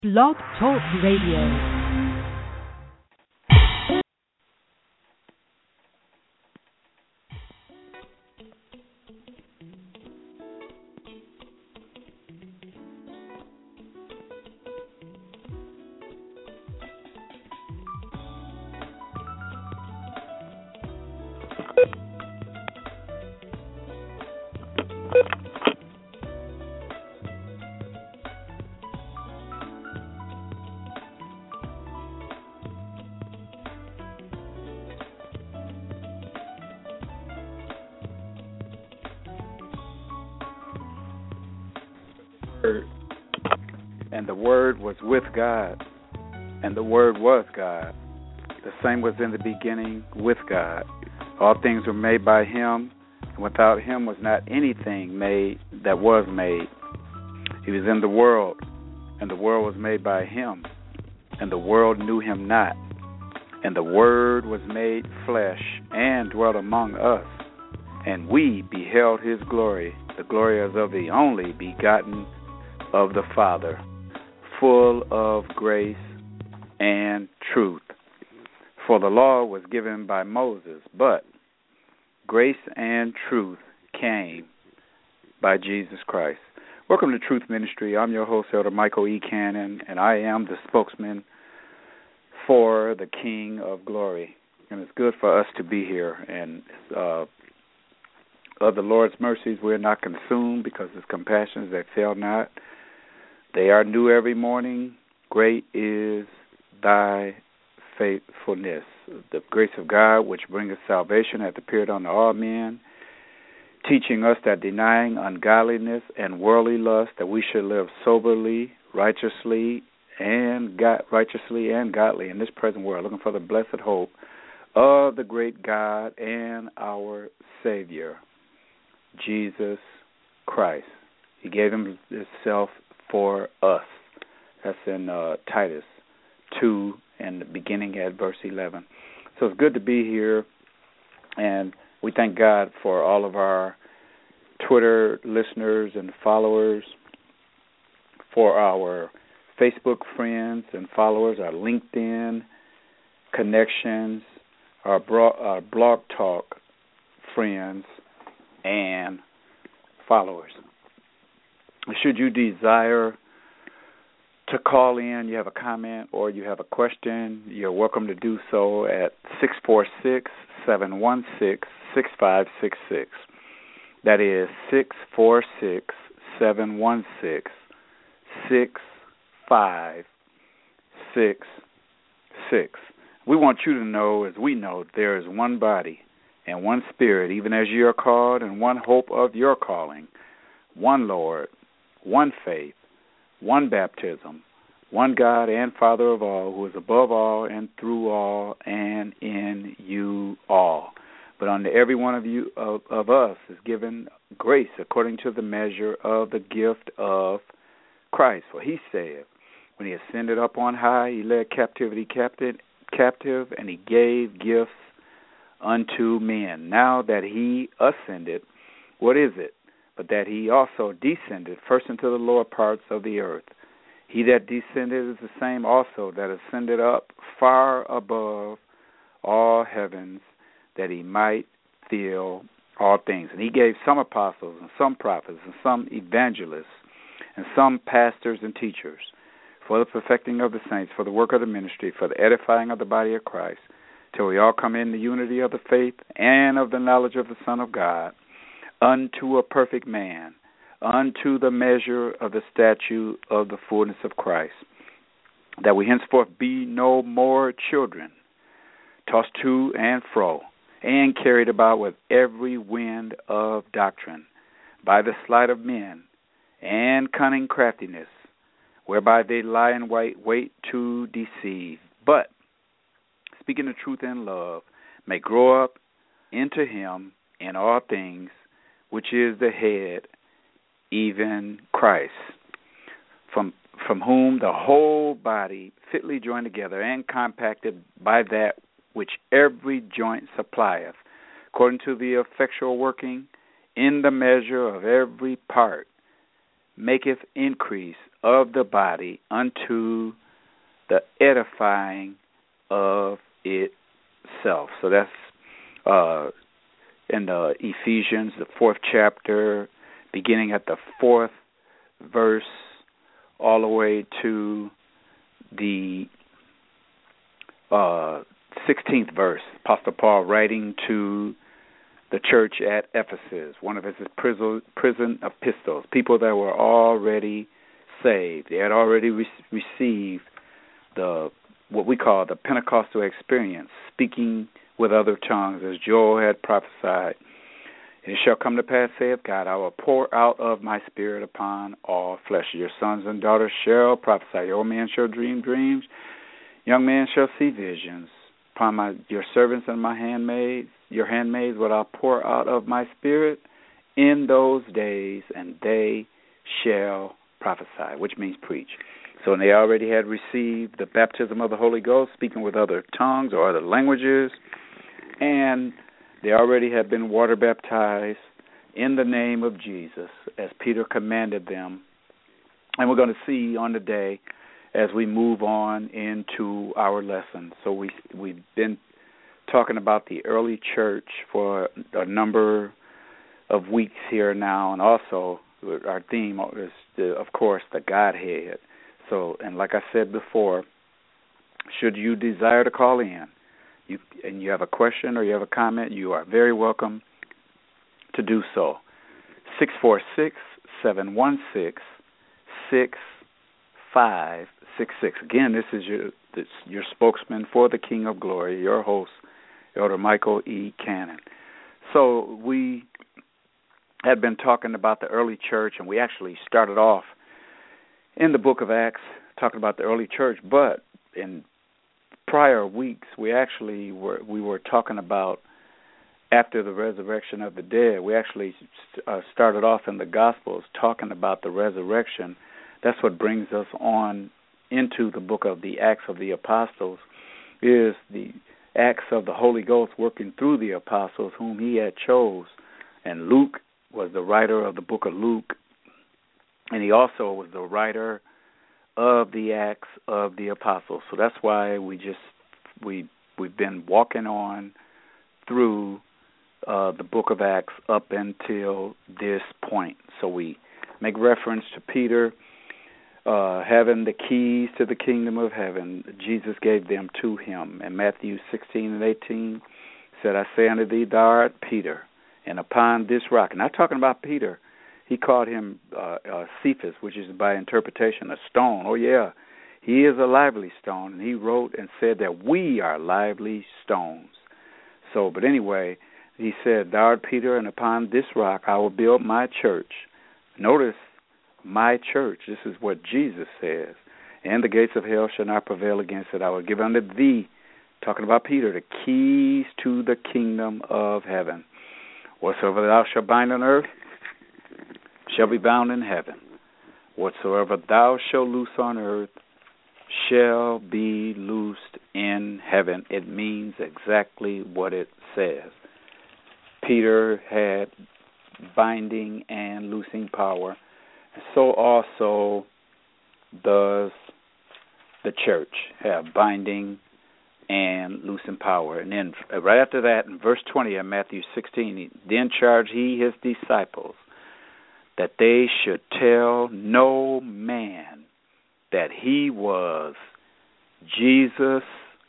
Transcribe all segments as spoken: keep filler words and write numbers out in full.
Blog Talk Radio. And the Word was with God, and the Word was God. The same was in the beginning with God. All things were made by Him, and without Him was not anything made that was made. He was in the world, and the world was made by Him, and the world knew Him not. And the Word was made flesh and dwelt among us, and we beheld His glory, the glory as of the only begotten of the Father, full of grace and truth. For the law was given by Moses, but grace and truth came by Jesus Christ. Welcome to Truth Ministry. I'm your host, Elder Michael E. Cannon, and I am the spokesman for the King of Glory. And it's good for us to be here. And uh, of the Lord's mercies, we're not consumed, because His compassions that fail not. They are new every morning. Great is thy faithfulness. The grace of God, which bringeth salvation, hath appeared unto all men, teaching us that denying ungodliness and worldly lust, that we should live soberly, righteously, and God, righteously and godly in this present world, looking for the blessed hope of the great God and our Savior, Jesus Christ. He gave Himself for us. That's in uh, Titus two, and the beginning at verse eleven. So it's good to be here, and we thank God for all of our Twitter listeners and followers, for our Facebook friends and followers, our LinkedIn connections, our, bro- our Blog Talk friends and followers. Should you desire to call in, you have a comment or you have a question, you're welcome to do so at six four six, seven one six, six five six six. That is six four six, seven one six, six five six six. We want you to know, as we know, there is one body and one Spirit, even as you are called, and one hope of your calling, one Lord, one faith, one baptism, one God and Father of all, who is above all and through all and in you all. But unto every one of you of, of us is given grace according to the measure of the gift of Christ. For He said, when He ascended up on high, He led captivity captive, captive, and He gave gifts unto men. Now that He ascended, what is it? But that He also descended first into the lower parts of the earth. He that descended is the same also that ascended up far above all heavens, that He might fill all things. And He gave some apostles and some prophets and some evangelists and some pastors and teachers for the perfecting of the saints, for the work of the ministry, for the edifying of the body of Christ, till we all come in the unity of the faith and of the knowledge of the Son of God, unto a perfect man, unto the measure of the stature of the fullness of Christ, that we henceforth be no more children, tossed to and fro, and carried about with every wind of doctrine, by the sleight of men, and cunning craftiness, whereby they lie in wait, wait to deceive, but, speaking the truth in love, may grow up into Him in all things, which is the head, even Christ, from from whom the whole body, fitly joined together and compacted by that which every joint supplieth, according to the effectual working in the measure of every part, maketh increase of the body unto the edifying of itself. So that's uh, in the Ephesians, the fourth chapter, beginning at the fourth verse, all the way to the uh, sixteenth verse. Apostle Paul writing to the church at Ephesus, one of his prison, prison epistles, people that were already saved. They had already re- received the what we call the Pentecostal experience, speaking with other tongues, as Joel had prophesied. It shall come to pass, saith God, I will pour out of my spirit upon all flesh. Your sons and daughters shall prophesy. Your old men shall dream dreams. Young men shall see visions. Upon my your servants and my handmaids, your handmaids, will I pour out of my spirit in those days, and they shall prophesy, which means preach. So they already had received the baptism of the Holy Ghost, speaking with other tongues or other languages, and they already had been water baptized in the name of Jesus, as Peter commanded them. And we're going to see on the day as we move on into our lesson. So we, we've been talking about the early church for a number of weeks here now, and also our theme is, the, of course, the Godhead. So, and like I said before, should you desire to call in, you and you have a question or you have a comment, you are very welcome to do so. six four six, seven one six, six five six six. Again, this is your this, your spokesman for the King of Glory, your host, Elder Michael E. Cannon. So we had been talking about the early church, and we actually started off in the book of Acts talking about the early church, but in prior weeks we actually were we were talking about after the resurrection of the dead. We actually uh, started off in the Gospels talking about the resurrection. That's what brings us on into the book of the Acts of the Apostles, is the acts of the Holy Ghost working through the apostles whom he had chose. And Luke was the writer of the book of Luke, and he also was the writer of the Acts of the Apostles. So that's why we just we we've been walking on through uh, the book of Acts up until this point. So we make reference to Peter uh, having the keys to the kingdom of heaven. Jesus gave them to him. In Matthew sixteen and eighteen, said, I say unto thee, thou art Peter, and upon this rock. And not talking about Peter. He called him uh, uh, Cephas, which is by interpretation a stone. Oh, yeah, he is a lively stone. And he wrote and said that we are lively stones. So, but anyway, he said, thou art Peter, and upon this rock I will build my church. Notice, my church. This is what Jesus says. And the gates of hell shall not prevail against it. I will give unto thee, talking about Peter, the keys to the kingdom of heaven. Whatsoever thou shalt bind on earth shall be bound in heaven. Whatsoever thou shalt loose on earth shall be loosed in heaven. It means exactly what it says. Peter had binding and loosing power. So also does the church have binding and loosing power. And then right after that, in verse twenty of Matthew sixteen, then charged he his disciples that they should tell no man that he was Jesus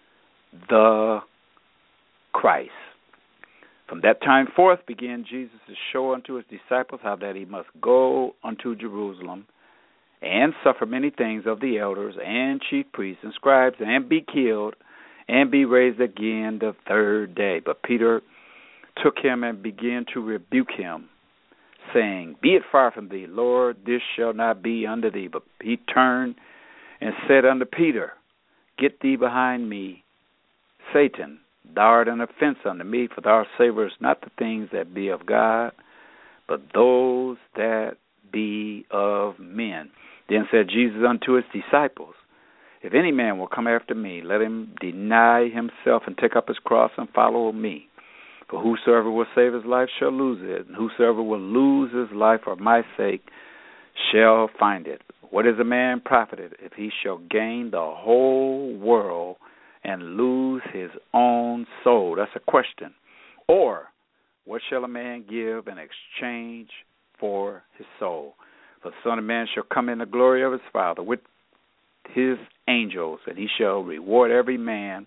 the Christ. From that time forth began Jesus to show unto his disciples how that he must go unto Jerusalem and suffer many things of the elders and chief priests and scribes, and be killed and be raised again the third day. But Peter took him and began to rebuke him, saying, Be it far from thee, Lord, this shall not be unto thee. But he turned and said unto Peter, Get thee behind me, Satan. Thou art an offense unto me, for thou savorest not the things that be of God, but those that be of men. Then said Jesus unto his disciples, If any man will come after me, let him deny himself and take up his cross and follow me. For whosoever will save his life shall lose it, and whosoever will lose his life for my sake shall find it. What is a man profited if he shall gain the whole world and lose his own soul? That's a question. Or, what shall a man give in exchange for his soul? For the Son of Man shall come in the glory of his Father with his angels, and he shall reward every man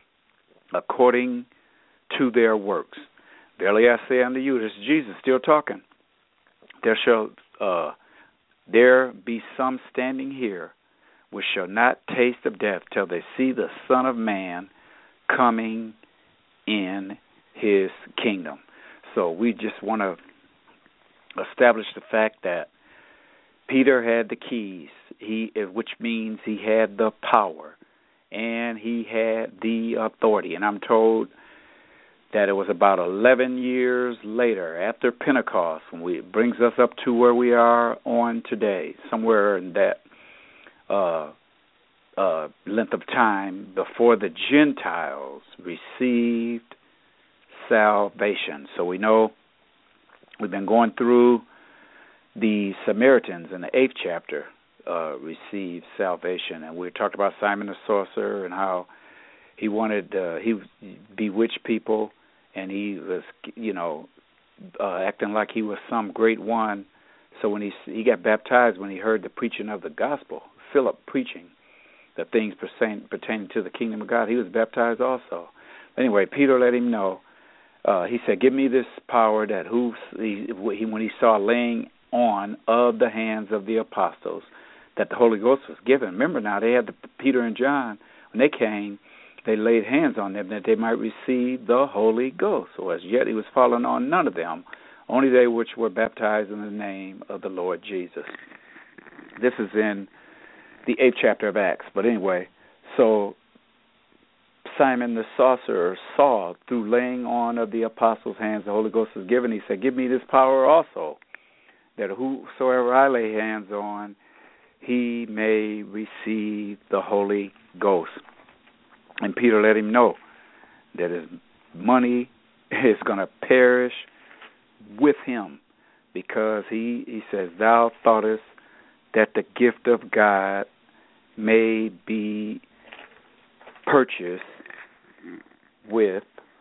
according to their works. Verily I say unto you, this is Jesus still talking, there shall uh, there be some standing here which shall not taste of death till they see the Son of Man coming in his kingdom. So we just want to establish the fact that Peter had the keys, he, which means he had the power, and he had the authority. And I'm told that it was about eleven years later, after Pentecost, when we, it brings us up to where we are on today, somewhere in that uh, uh, length of time before the Gentiles received salvation. So we know we've been going through the Samaritans in the eighth chapter uh, received salvation, and we talked about Simon the sorcerer and how he wanted uh, he bewitched people, and he was, you know, uh, acting like he was some great one. So when he he got baptized when he heard the preaching of the gospel, Philip preaching the things pertaining, pertaining to the kingdom of God, he was baptized also. Anyway, Peter let him know. Uh, he said, "Give me this power that who he, when he saw laying on of the hands of the apostles, that the Holy Ghost was given." Remember now, they had the, Peter and John, when they came, they laid hands on them that they might receive the Holy Ghost. So as yet he was falling on none of them, only they which were baptized in the name of the Lord Jesus. This is in the eighth chapter of Acts. But anyway, so Simon the sorcerer saw through laying on of the apostles' hands the Holy Ghost was given. He said, "Give me this power also, that whosoever I lay hands on, he may receive the Holy Ghost." And Peter let him know that his money is going to perish with him, because he, he says, "Thou thoughtest that the gift of God may be purchased with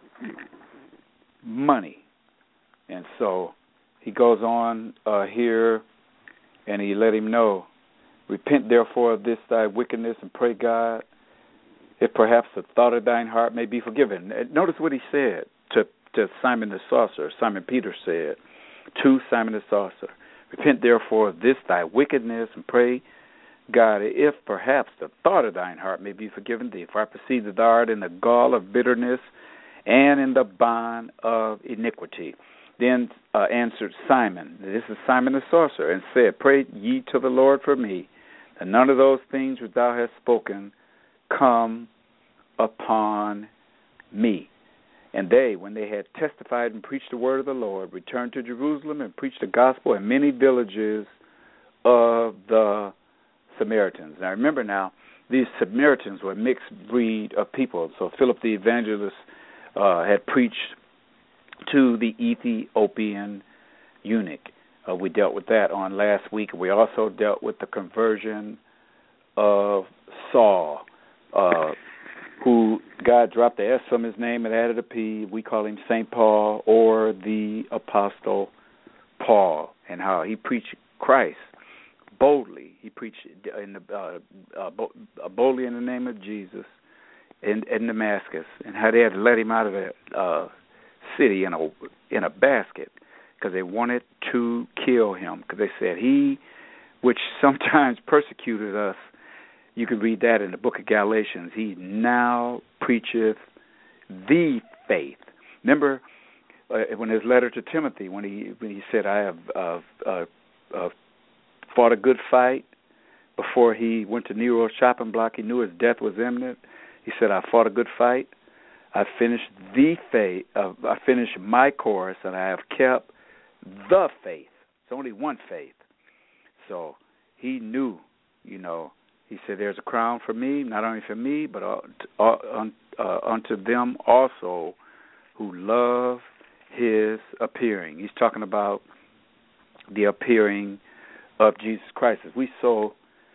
money." And so he goes on uh, here, and he let him know, "Repent therefore of this thy wickedness, and pray God, if perhaps the thought of thine heart may be forgiven." Notice what he said to, to Simon the sorcerer. Simon Peter said to Simon the sorcerer, "Repent therefore of this thy wickedness, and pray God, if perhaps the thought of thine heart may be forgiven thee. For I perceive that thou art in the gall of bitterness and in the bond of iniquity." Then uh, answered Simon, this is Simon the sorcerer, and said, "Pray ye to the Lord for me, that none of those things which thou hast spoken come upon me." And they, when they had testified and preached the word of the Lord, returned to Jerusalem and preached the gospel in many villages of the Samaritans. Now remember now, these Samaritans were a mixed breed of people. So Philip the evangelist uh, had preached to the Ethiopian eunuch. Uh, we dealt with that on last week. We also dealt with the conversion of Saul, uh, who God dropped the S from his name and added a P. We call him Saint Paul, or the Apostle Paul, and how he preached Christ boldly. He preached in the, uh, uh, boldly in the name of Jesus in, in Damascus, and how they had to let him out of the uh, city in a in a basket because they wanted to kill him. Because they said, "He which sometimes persecuted us," you can read that in the book of Galatians, "he now preacheth the faith." Remember uh, when his letter to Timothy, when he when he said, "I have uh, uh, uh, fought a good fight," before he went to Nero's chopping block, he knew his death was imminent. He said, "I fought a good fight. I finished the faith. Uh, I finished my course, and I have kept the faith." It's only one faith. So he knew, you know. He said, "There's a crown for me, not only for me, but uh, uh, uh, unto them also who love his appearing." He's talking about the appearing of Jesus Christ, as we so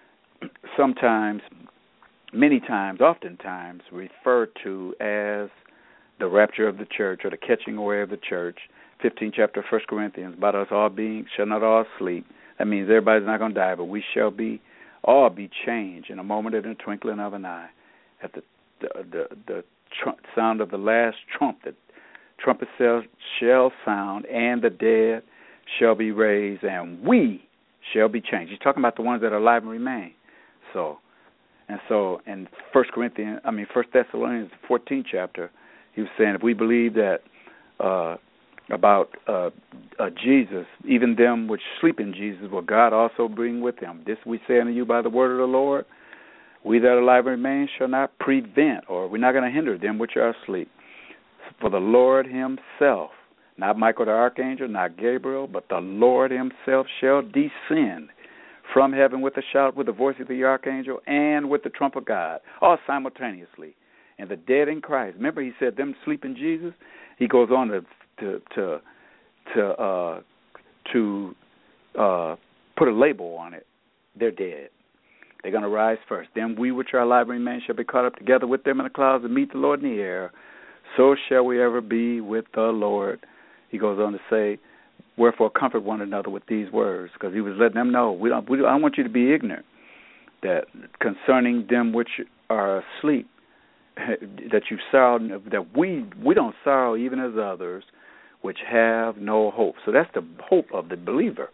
sometimes, many times, oftentimes refer to as the rapture of the church or the catching away of the church. fifteenth chapter of First Corinthians, about us all being, shall not all sleep. That means everybody's not going to die, but we shall be, all be changed in a moment, in a twinkling of an eye. At the the the, the tr- sound of the last trump, the trumpet shall, shall sound, and the dead shall be raised, and we shall be changed. He's talking about the ones that are alive and remain. So, and so in First Corinthians, I mean First Thessalonians, fourteenth chapter, he was saying if we believe that uh, about uh, uh, Jesus, even them which sleep in Jesus, will God also bring with him. This we say unto you by the word of the Lord. We that are alive and remain shall not prevent, or we're not going to hinder them which are asleep. For the Lord himself, not Michael the archangel, not Gabriel, but the Lord himself shall descend from heaven with a shout, with the voice of the archangel, and with the trump of God, all simultaneously. And the dead in Christ. Remember, he said them sleep in Jesus. He goes on to to to to uh, to uh, put a label on it. They're dead. They're going to rise first. Then we which are alive and remain shall be caught up together with them in the clouds and meet the Lord in the air. So shall we ever be with the Lord. He goes on to say, wherefore comfort one another with these words, because he was letting them know, we don't, we don't, I don't want you to be ignorant that concerning them which are asleep, that you sorrow, that we we don't sorrow even as others, which have no hope. So that's the hope of the believer,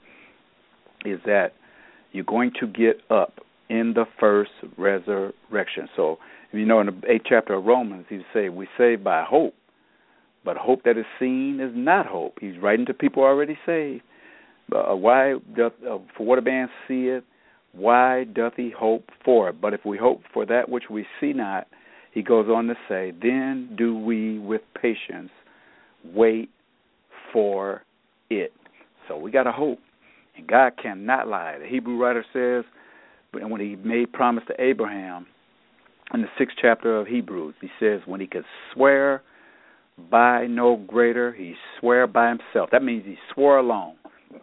is that you're going to get up in the first resurrection. So, you know, in the eighth chapter of Romans, he say, we saved by hope, but hope that is seen is not hope. He's writing to people already saved. Uh, why doth, uh, for what a man seeth, why doth he hope for it? But if we hope for that which we see not, he goes on to say, then do we with patience wait for it. So we got to hope. And God cannot lie. The Hebrew writer says, and when he made promise to Abraham in the sixth chapter of Hebrews, he says, when he could swear by no greater, he swore by himself. That means he swore alone.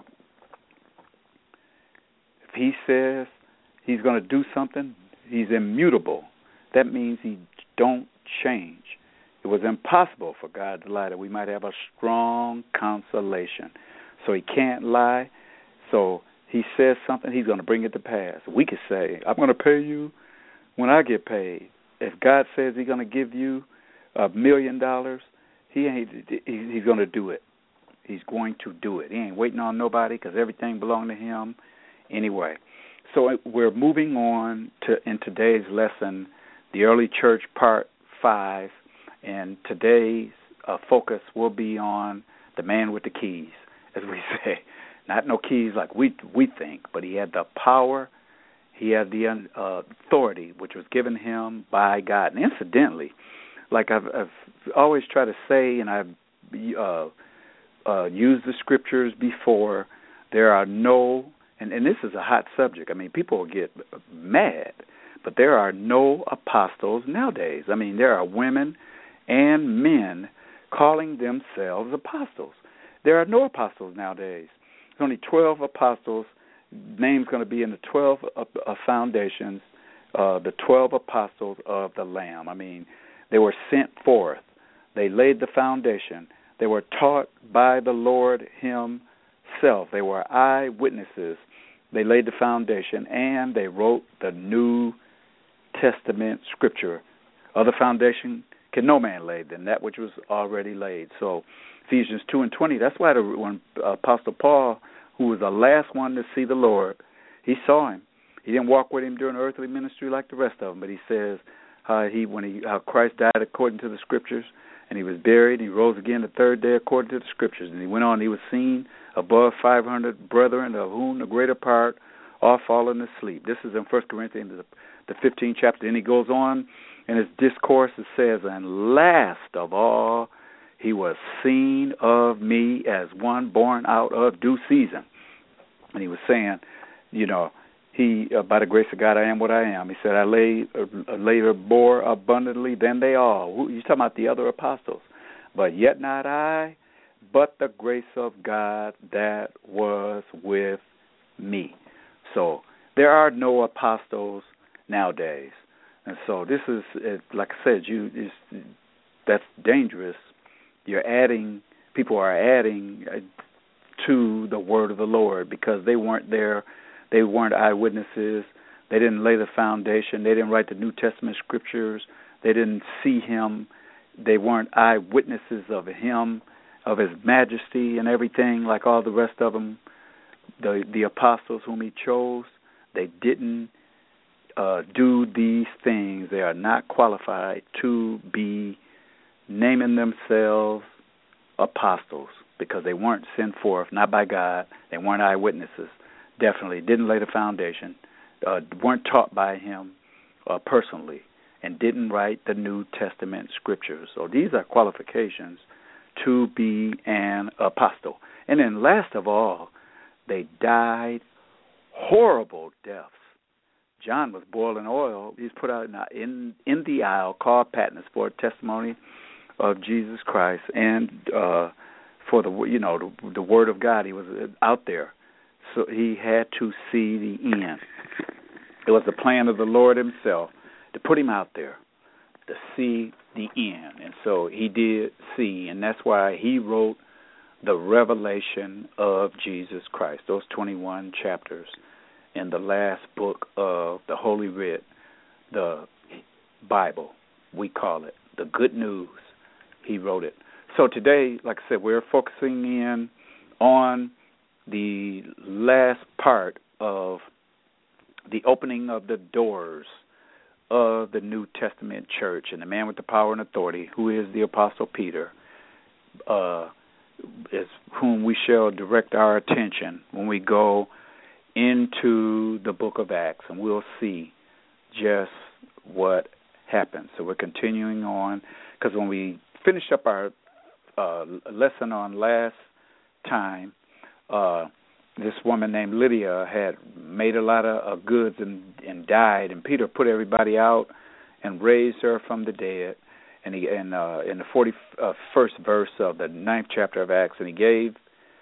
If he says he's going to do something, he's immutable. That means he don't change. It was impossible for God to lie, that we might have a strong consolation. So he can't lie. So he says something, he's going to bring it to pass. We could say, I'm going to pay you when I get paid. If God says he's going to give you a million dollars, he ain't. He's going to do it. He's going to do it. He ain't waiting on nobody, because everything belongs to him anyway. So we're moving on to in today's lesson, the early church part five, and today's uh, focus will be on the man with the keys, as we say. Not no keys like we we think, but he had the power, he had the uh, authority, which was given him by God. And incidentally, like I've, I've always tried to say, and I've uh, uh, used the scriptures before, there are no, and, and this is a hot subject. I mean, people will get mad, but there are no apostles nowadays. I mean, there are women and men calling themselves apostles. There are no apostles nowadays. There's only twelve apostles. Name's going to be in the twelve uh, uh, foundations, uh, the twelve apostles of the Lamb. I mean, they were sent forth. They laid the foundation. They were taught by the Lord himself. They were eyewitnesses. They laid the foundation, and they wrote the New Testament scripture. Other foundation can no man lay than that which was already laid. So Ephesians two and twenty, that's why the, when Apostle Paul, who was the last one to see the Lord, he saw him. He didn't walk with him during earthly ministry like the rest of them, but he says how he when he how Christ died according to the scriptures, and he was buried, and he rose again the third day according to the scriptures. And he went on, he was seen above five hundred brethren, of whom the greater part are fallen asleep. This is in First Corinthians, the, the fifteenth chapter. And he goes on in his discourse, it says, and last of all, he was seen of me as one born out of due season. And he was saying, you know, he, uh, by the grace of God, I am what I am. He said, I lay, uh, later bore abundantly than they all. You're talking about the other apostles. But yet not I, but the grace of God that was with me. So there are no apostles nowadays. And so this is, like I said, you is that's dangerous. You're adding, people are adding to the word of the Lord because they weren't there. They weren't eyewitnesses. They didn't lay the foundation. They didn't write the New Testament scriptures. They didn't see him. They weren't eyewitnesses of him, of his majesty and everything like all the rest of them. The, the apostles whom he chose, they didn't uh, do these things. They are not qualified to be naming themselves apostles because they weren't sent forth, not by God. They weren't eyewitnesses. Definitely didn't lay the foundation, uh, weren't taught by him uh, personally, and didn't write the New Testament scriptures. So these are qualifications to be an apostle. And then last of all, they died horrible deaths. John was boiling oil. He's put out in in the aisle called Patmos for a testimony of Jesus Christ and uh, for the you know the, the word of God. He was out there, so he had to see the end. It was the plan of the Lord himself to put him out there to see the end, and so he did see, and that's why he wrote the revelation of Jesus Christ, those twenty-one chapters in the last book of the Holy Writ, the Bible, we call it, the good news. He wrote it. So today, like I said, we're focusing in on the last part of the opening of the doors of the New Testament church, and the man with the power and authority, who is the Apostle Peter, uh, is whom we shall direct our attention when we go into the book of Acts, and we'll see just what happens. So we're continuing on, because when we finished up our uh, lesson on last time, uh, this woman named Lydia had made a lot of uh, goods and, and died, and Peter put everybody out and raised her from the dead. And he, and, uh, in the forty-first verse of the ninth chapter of Acts, and he gave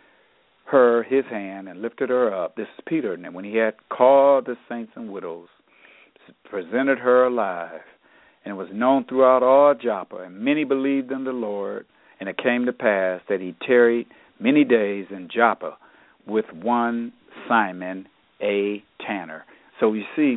her his hand and lifted her up. This is Peter. And when he had called the saints and widows, presented her alive, and it was known throughout all Joppa, and many believed in the Lord. And it came to pass that he tarried many days in Joppa with one Simon, a tanner. So you see,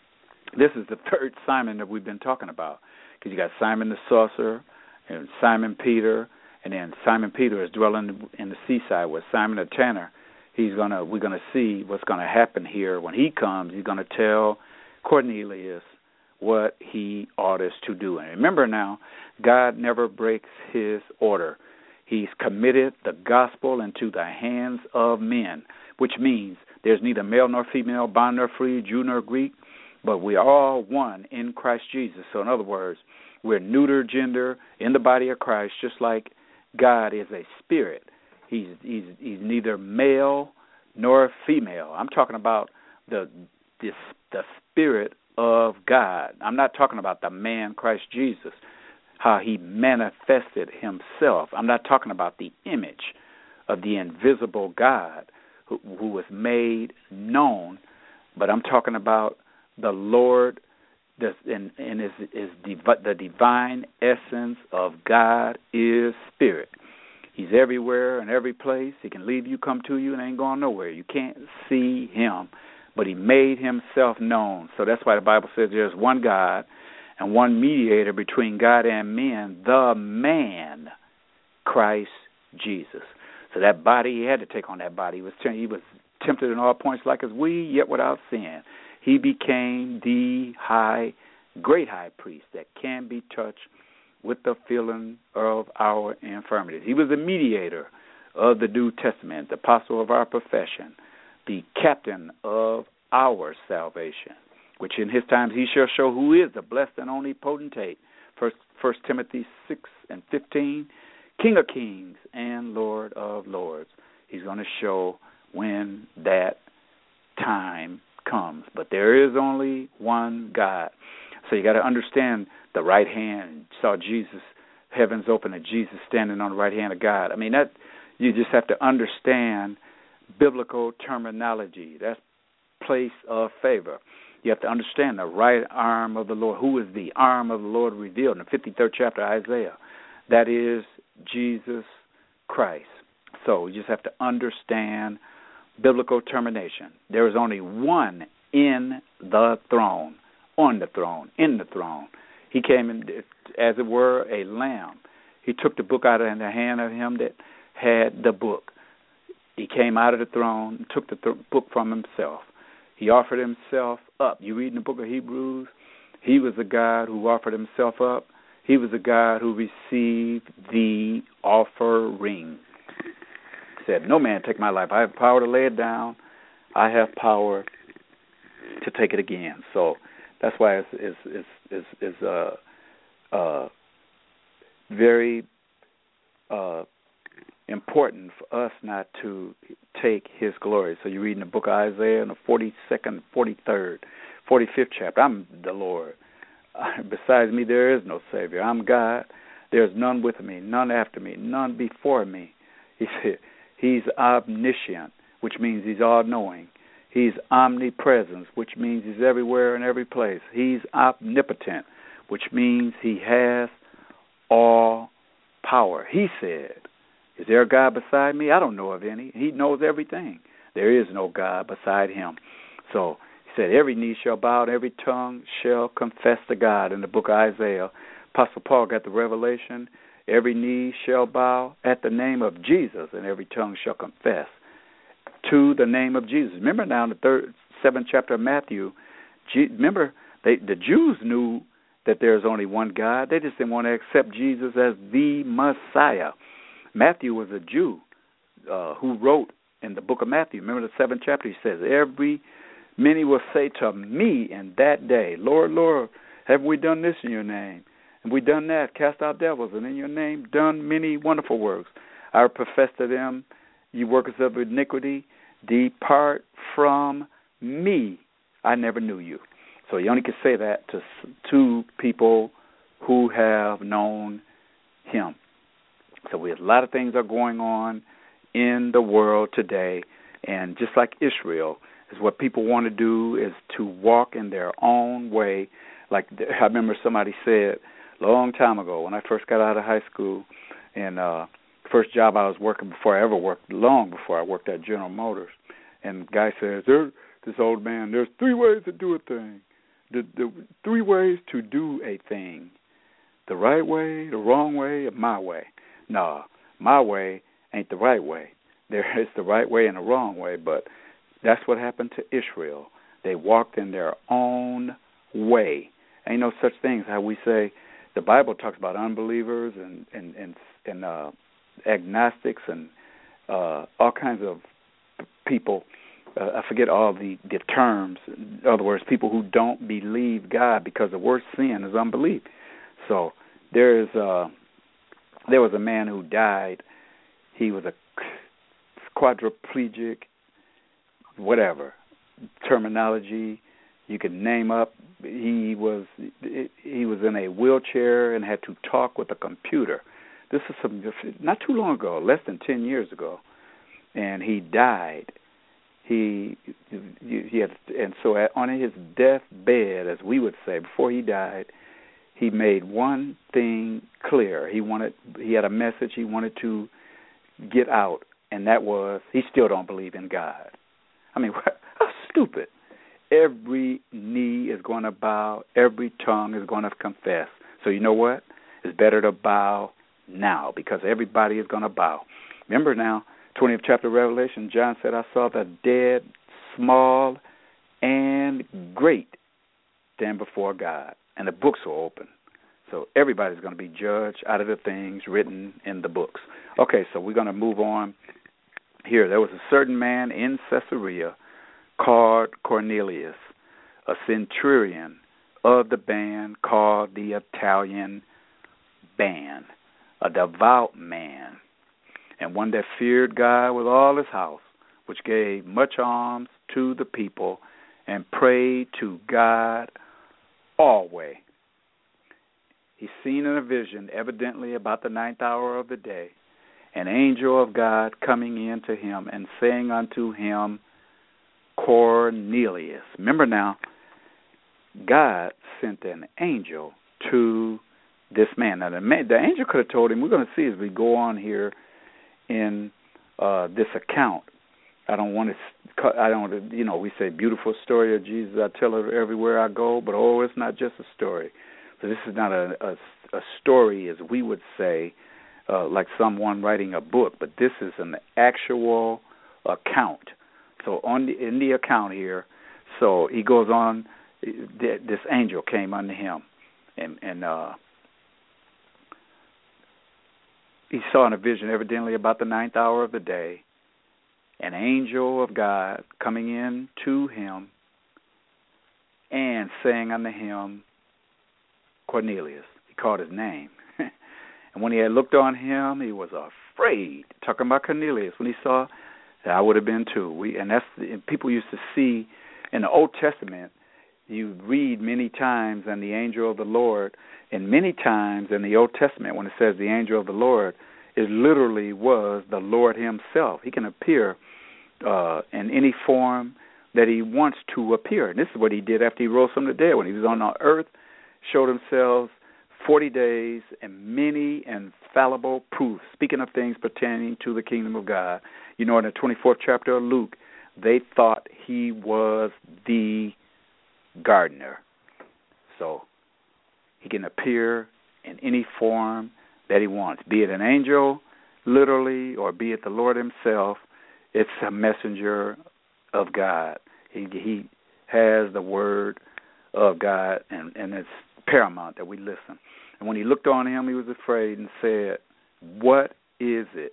this is the third Simon that we've been talking about, because you got Simon the sorcerer and Simon Peter. And then Simon Peter is dwelling in the seaside with Simon the tanner. He's gonna, we're gonna see what's gonna happen here when he comes. He's gonna tell Cornelius what he orders to do. And remember now, God never breaks his order. He's committed the gospel into the hands of men, which means there's neither male nor female, bond nor free, Jew nor Greek, but we are all one in Christ Jesus. So in other words, we're neuter gender in the body of Christ, just like God is a spirit. He's he's he's neither male nor female. I'm talking about the this the spirit of God. I'm not talking about the man Christ Jesus, how he manifested himself. I'm not talking about the image of the invisible God who, who was made known, but I'm talking about the Lord. This, and and is, is div- the divine essence of God is spirit. He's everywhere and every place. He can leave you, come to you, and ain't going nowhere. You can't see him, but he made himself known. So that's why the Bible says there's one God and one mediator between God and men, the man, Christ Jesus. So that body, he had to take on that body. He was, he was tempted in all points like as we, yet without sin. He became the high, great high priest that can be touched with the feeling of our infirmities. He was the mediator of the New Testament, the apostle of our profession, the captain of our salvation, which in his times he shall show who is the blessed and only potentate. First, First Timothy six and fifteen, King of kings and Lord of lords. He's going to show when that time comes. But there is only one God. So you got to understand the right hand. You saw Jesus, heavens open, and Jesus standing on the right hand of God. I mean, that you just have to understand biblical terminology. That's place of favor. You have to understand the right arm of the Lord. Who is the arm of the Lord revealed in the fifty-third chapter of Isaiah? That is Jesus Christ. So you just have to understand biblical termination. There is only one in the throne, on the throne, in the throne. He came in, as it were, a lamb. He took the book out of the hand of him that had the book. He came out of the throne and took the th- book from himself. He offered himself up. You read in the book of Hebrews, he was the God who offered himself up. He was the God who received the offering. He said, no man take my life. I have power to lay it down. I have power to take it again. So that's why it's, it's, it's, it's, it's uh, uh, very uh, important for us not to take his glory. So you read in the book of Isaiah in the forty-second, forty-third, forty-fifth chapter, I'm the Lord. Besides me, there is no Savior. I'm God. There's none with me, none after me, none before me. He said, he's omniscient, which means he's all-knowing. He's omnipresent, which means he's everywhere and every place. He's omnipotent, which means he has all power. He said, is there a God beside me? I don't know of any. He knows everything. There is no God beside him. So he said, every knee shall bow and every tongue shall confess to God. In the book of Isaiah, Apostle Paul got the revelation, every knee shall bow at the name of Jesus and every tongue shall confess to the name of Jesus. Remember now in the third, seventh chapter of Matthew, remember they, the Jews knew that there's only one God. They just didn't want to accept Jesus as the Messiah. Matthew was a Jew uh, who wrote in the book of Matthew. Remember the seventh chapter, he says, every many will say to me in that day, Lord, Lord, have we done this in your name? Have we done that, cast out devils, and in your name done many wonderful works? I will profess to them, you workers of iniquity, depart from me. I never knew you. So you only can say that to two people who have known him. So we have a lot of things are going on in the world today, and just like Israel, is what people want to do is to walk in their own way. Like I remember somebody said a long time ago when I first got out of high school, and uh, first job I was working before I ever worked, long before I worked at General Motors, and the guy says, there, this old man, there's three ways to do a thing. The, the three ways to do a thing. The right way, the wrong way, and my way. No, my way ain't the right way. There is the right way and the wrong way, but that's what happened to Israel. They walked in their own way. Ain't no such things. How we say, the Bible talks about unbelievers and and and, and uh, agnostics and uh, all kinds of people. Uh, I forget all the, the terms. In other words, people who don't believe God, because the worst sin is unbelief. So there is uh, there was a man who died. He was a quadriplegic, whatever terminology you could name up. He was he was in a wheelchair and had to talk with a computer. This is some not too long ago, less than ten years ago, and he died. He he had, and so on his deathbed, as we would say, before he died, he made one thing clear. He wanted he had a message he wanted to get out, and that was he still don't believe in God. I mean, how stupid. Every knee is going to bow. Every tongue is going to confess. So you know what? It's better to bow now because everybody is going to bow. Remember now, twentieth chapter of Revelation, John said, I saw the dead, small and great, stand before God, and the books were open. So everybody's going to be judged out of the things written in the books. Okay, so we're going to move on here. There was a certain man in Caesarea called Cornelius, a centurion of the band called the Italian Band, a devout man, and one that feared God with all his house, which gave much alms to the people and prayed to God always. He's seen in a vision, evidently about the ninth hour of the day, an angel of God coming in to him and saying unto him, Cornelius. Remember now, God sent an angel to this man. Now, the, man, the angel could have told him, we're going to see as we go on here in uh, this account. I don't want to, I don't want to, you know, we say beautiful story of Jesus. I tell it everywhere I go, but oh, it's not just a story. So this is not a, a, a story as we would say, uh, like someone writing a book, but this is an actual account. So on the, in the account here, so he goes on, this angel came unto him, and, and uh, he saw in a vision, evidently about the ninth hour of the day, an angel of God coming in to him and saying unto him, Cornelius. He called his name. And when he had looked on him, he was afraid. Talking about Cornelius, when he saw that, I would have been too. We and that's and people used to see in the Old Testament. You read many times, and the angel of the Lord, and many times in the Old Testament when it says the angel of the Lord, it literally was the Lord himself. He can appear uh, in any form that he wants to appear. And this is what he did after he rose from the dead. When he was on the earth, showed himself forty days and many infallible proofs, speaking of things pertaining to the kingdom of God. You know, in the twenty-fourth chapter of Luke, they thought he was the gardener. So he can appear in any form that he wants, be it an angel, literally, or be it the Lord himself. It's a messenger of God. He, he has the word of God, and, and it's paramount that we listen. And when he looked on him, he was afraid and said, what is it,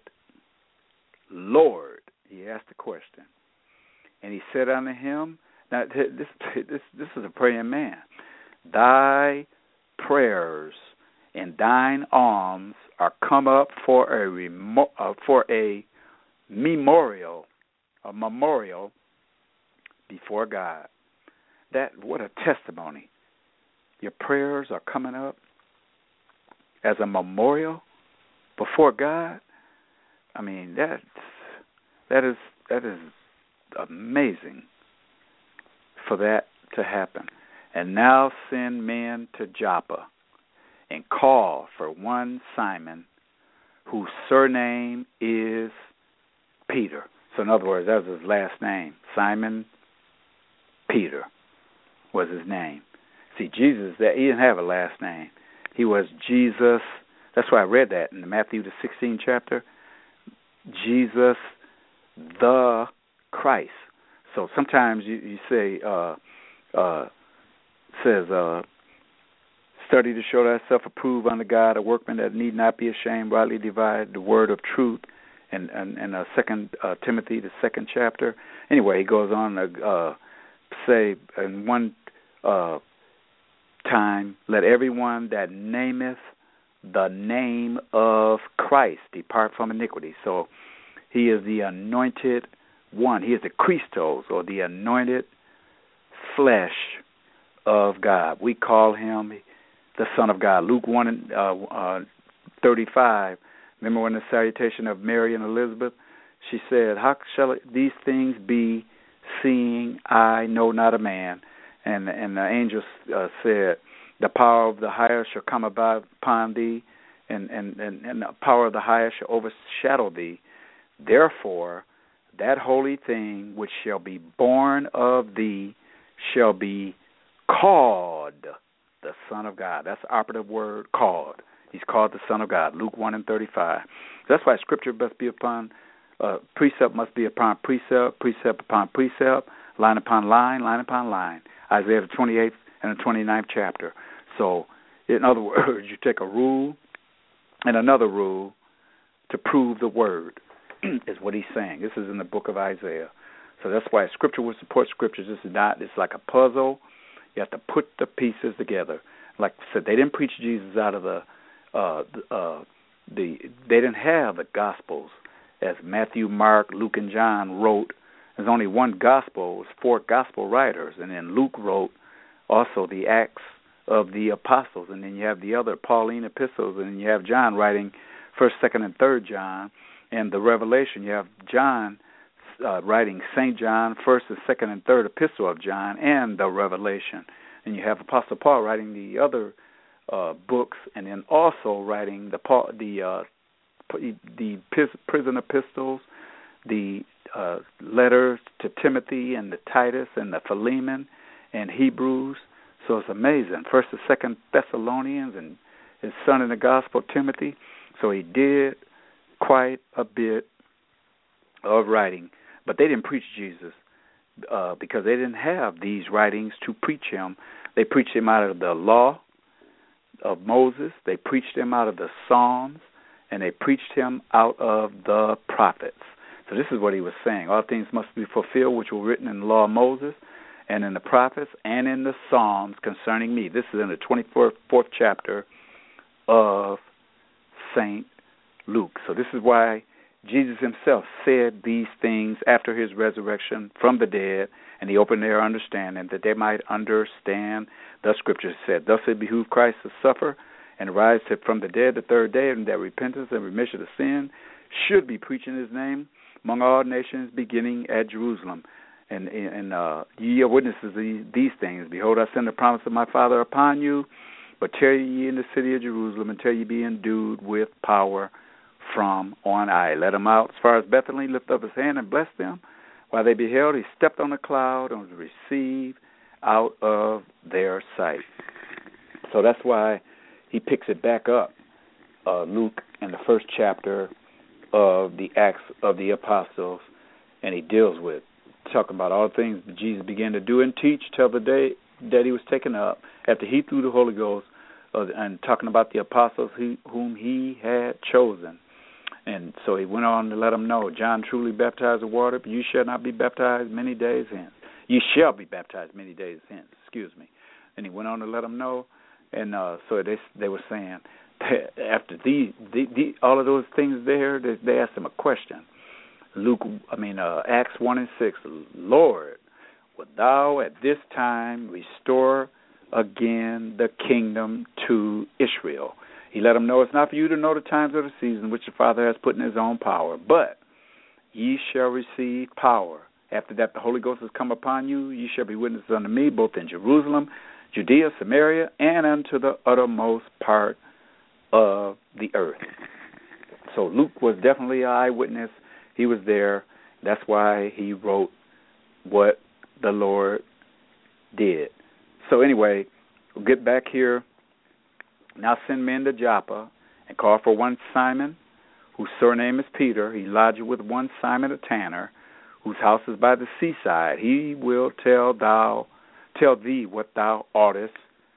Lord? He asked the question. And he said unto him, now this this this is a praying man, thy prayers and thine alms are come up for a remo- uh, for a memorial, a memorial before God. That what a testimony. Your prayers are coming up as a memorial before God. I mean, that's that is that is amazing for that to happen. And now send men to Joppa and call for one Simon, whose surname is Peter. So in other words, that was his last name. Simon Peter was his name. See, Jesus, that he didn't have a last name. He was Jesus. That's why I read that in the Matthew the sixteenth chapter. Jesus the Christ. So sometimes you, you say, uh, uh, says, uh, study to show thyself approved unto God, a workman that need not be ashamed, rightly divide the word of truth. And and, and uh, Second uh, Timothy, the second chapter. Anyway, he goes on to uh, say in one uh, time, let everyone that nameth the name of Christ depart from iniquity. So he is the anointed one. He is the Christos, or the anointed flesh of God. We call him the Son of God. Luke one and uh, uh, thirty-five. Remember when the salutation of Mary and Elizabeth? She said, how shall it, these things be, seeing I know not a man? And, and the angel uh, said, the power of the highest shall come about upon thee, and, and, and, and the power of the highest shall overshadow thee. Therefore, that holy thing which shall be born of thee shall be called the Son of God. That's the operative word, called. He's called the Son of God, Luke one and thirty-five. That's why Scripture must be upon, uh, precept must be upon precept, precept upon precept, line upon line, line upon line. Isaiah the twenty-eighth and the twenty-ninth chapter. So, in other words, you take a rule and another rule to prove the word, is what he's saying. This is in the book of Isaiah. So that's why Scripture will support Scripture. This is not, it's like a puzzle. You have to put the pieces together. Like I said, they didn't preach Jesus out of the, uh, uh, the, they didn't have the Gospels as Matthew, Mark, Luke, and John wrote. There's only one Gospel. It was four Gospel writers. And then Luke wrote also the Acts of the Apostles. And then you have the other Pauline epistles. And then you have John writing first, second, and third John. And the Revelation, you have John uh, writing Saint John, first and second and third epistle of John, and the Revelation. And you have Apostle Paul writing the other uh, books, and then also writing the Paul, the uh, the prison epistles, the uh, letters to Timothy and the Titus and the Philemon and Hebrews. So it's amazing. First and second Thessalonians and his son in the gospel, Timothy. So he did quite a bit of writing. But they didn't preach Jesus uh, because they didn't have these writings to preach him. They preached him out of the law of Moses. They preached him out of the Psalms. And they preached him out of the prophets. So this is what he was saying. All things must be fulfilled which were written in the law of Moses and in the prophets and in the Psalms concerning me. This is in the twenty-fourth chapter of Saint Luke. So this is why Jesus himself said these things after his resurrection from the dead, and he opened their understanding that they might understand the scriptures said, thus it behooved Christ to suffer and rise from the dead the third day, and that repentance and remission of sin should be preached in his name among all nations, beginning at Jerusalem. And, and uh, ye are witnesses of these things. Behold, I send the promise of my Father upon you, but tarry ye in the city of Jerusalem until ye be endued with power from on high. Let him out as far as Bethany, lift up his hand and bless them. While they beheld, he stepped on a cloud and was received out of their sight. So that's why he picks it back up, uh, Luke, in the first chapter of the Acts of the Apostles, and he deals with, talking about all the things that Jesus began to do and teach till the day that he was taken up, after he threw the Holy Ghost, uh, and talking about the apostles he, whom he had chosen. And so he went on to let them know, John truly baptized with water, but you shall not be baptized many days hence. You shall be baptized many days hence, excuse me. And he went on to let them know, and uh, so they they were saying, after the, the, the all of those things there, they, they asked him a question. Luke, I mean, uh, Acts one and six, Lord, wilt thou at this time restore again the kingdom to Israel? He let them know it's not for you to know the times or the season which the Father has put in his own power, but ye shall receive power. After that the Holy Ghost has come upon you, ye shall be witnesses unto me, both in Jerusalem, Judea, Samaria, and unto the uttermost part of the earth. So Luke was definitely an eyewitness. He was there. That's why he wrote what the Lord did. So anyway, we'll get back here. Now send men to Joppa and call for one Simon, whose surname is Peter. He lodgeth with one Simon a tanner, whose house is by the seaside. He will tell thou, tell thee what thou oughtest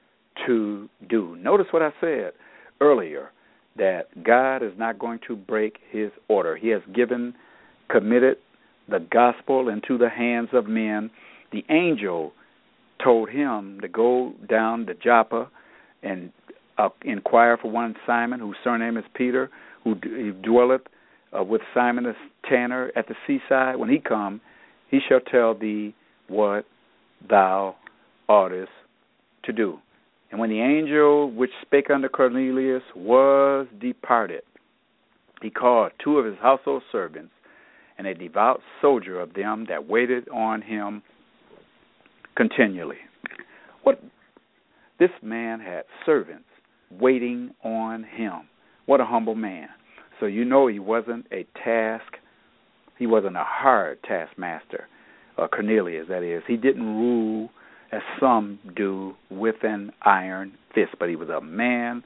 to do. Notice what I said earlier, that God is not going to break his order. He has given, committed the gospel into the hands of men. The angel told him to go down to Joppa and uh, inquire for one Simon, whose surname is Peter, who d- dwelleth uh, with Simon the tanner at the seaside. When he come, he shall tell thee what thou oughtest to do. And when the angel which spake unto Cornelius was departed, he called two of his household servants and a devout soldier of them that waited on him continually. What? This man had servants waiting on him. What a humble man. So you know he wasn't a task, he wasn't a hard taskmaster, uh, Cornelius, that is. He didn't rule as some do with an iron fist, but he was a man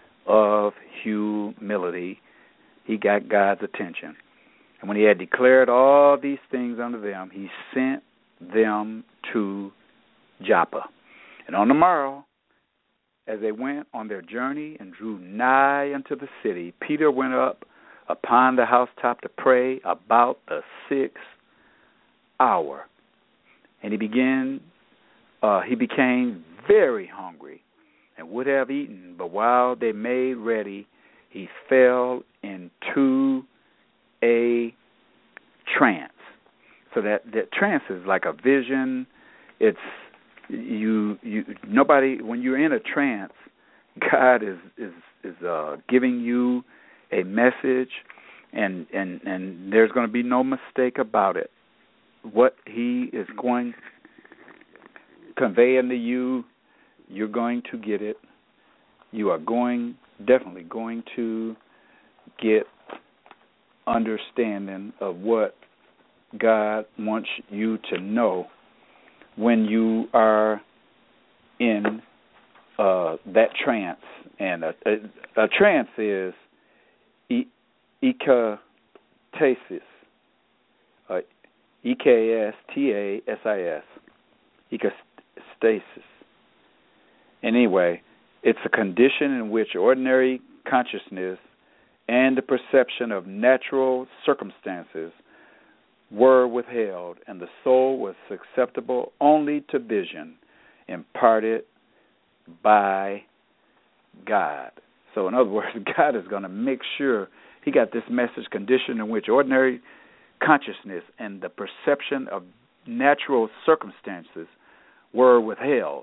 of humility. He got God's attention. And when he had declared all these things unto them, he sent them to Joppa. And on the morrow, as they went on their journey and drew nigh unto the city, Peter went up upon the housetop to pray about the sixth hour. And he began, uh, he became very hungry and would have eaten, but while they made ready, he fell into a trance. So that, that trance is like a vision. It's you you nobody when you're in a trance, God is is is uh, giving you a message, and and and there's going to be no mistake about it. what he is going conveying to you, you're going to get it. You are going, definitely going to get understanding of what God wants you to know when you are in uh, that trance. And a, a, a trance is e- ekastasis, uh, E K S T A S I S, ekastasis. Anyway, it's a condition in which ordinary consciousness and the perception of natural circumstances were withheld, and the soul was susceptible only to vision imparted by God. So in other words, God is going to make sure he got this message, condition in which ordinary consciousness and the perception of natural circumstances were withheld.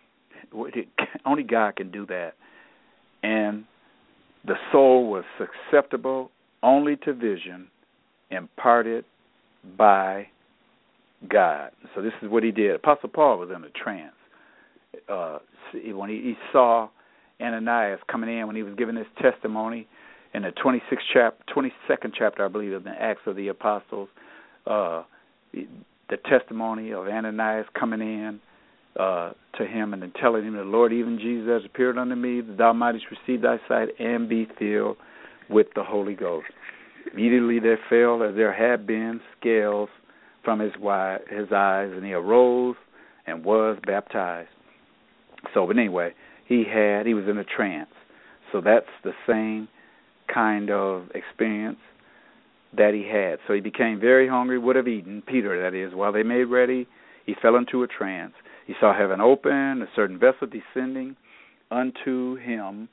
Only God can do that. And the soul was susceptible only to vision imparted by God. So this is what he did. Apostle Paul was in a trance. Uh, when he, he saw Ananias coming in, when he was giving his testimony in the twenty-sixth chap, twenty-second chapter, I believe, of the Acts of the Apostles, uh, the testimony of Ananias coming in uh, to him and then telling him, the Lord, even Jesus, has appeared unto me, that thou mightest receive thy sight and be filled with the Holy Ghost. Immediately there fell, as there had been, scales from his, wi- his eyes, and he arose and was baptized. So, but anyway, he had, he was in a trance. So that's the same kind of experience that he had. So he became very hungry, would have eaten, Peter, that is. While they made ready, he fell into a trance. He saw heaven open, a certain vessel descending unto him,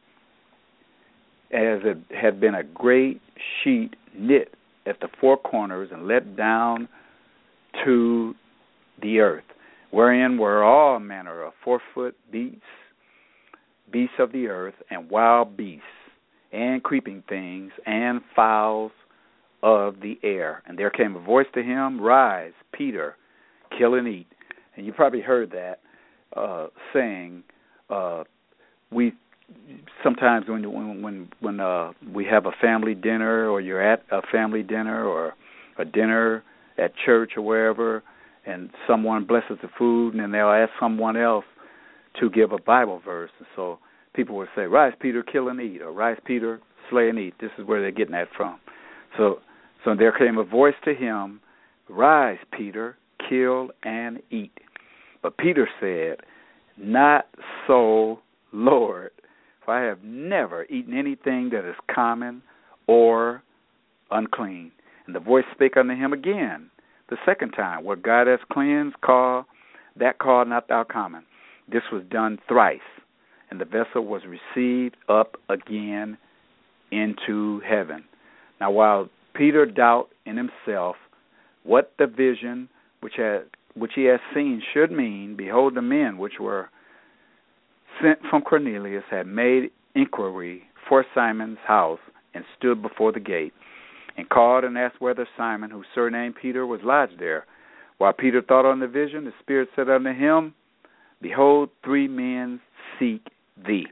as it had been a great sheet knit at the four corners and let down to the earth, wherein were all manner of four-foot beasts, beasts of the earth, and wild beasts, and creeping things, and fowls of the air. And there came a voice to him, Rise, Peter, kill and eat. And you probably heard that uh, saying, uh, we sometimes when when when, when uh, we have a family dinner, or you're at a family dinner, or a dinner at church or wherever, and someone blesses the food, and then they'll ask someone else to give a Bible verse. And so people would say, Rise, Peter, kill and eat, or Rise, Peter, slay and eat. This is where they're getting that from. So, so there came a voice to him, Rise, Peter, kill and eat. But Peter said, Not so, Lord, for I have never eaten anything that is common or unclean. And the voice spake unto him again, the second time, What God has cleansed, call that call not thou common. This was done thrice, and the vessel was received up again into heaven. Now, while Peter doubt in himself what the vision which had which he had seen should mean, behold, the men which were sent from Cornelius had made inquiry for Simon's house, and stood before the gate, and called and asked whether Simon, whose surname Peter, was lodged there. While Peter thought on the vision, the Spirit said unto him, Behold, three men seek thee.